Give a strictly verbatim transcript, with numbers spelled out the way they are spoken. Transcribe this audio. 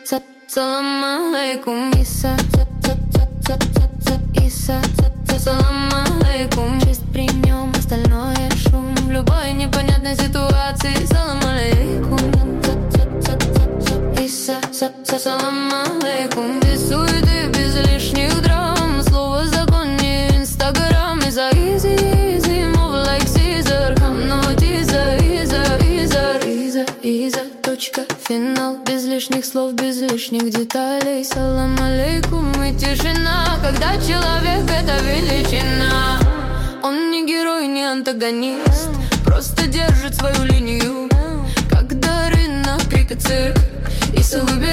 салам алейкум, Иса, Иса, салам алейкум. Честь при нем, остальное шум. В любой непонятной ситуации салам алейкум. Иса, салам алейкум. Без суеты, без лишних драм. Слово закон, не инстаграм. Иса, easy, easy, move like Caesar. Come no teaser, Иза, Иза, Иза, Иза, точка, финал. Без лишних слов, без лишних деталей. Салам алейкум и тишина, когда человек это величина. Он не герой, не антагонист, просто держит свою линию. Когда рынок, крик и цирк, и улыбается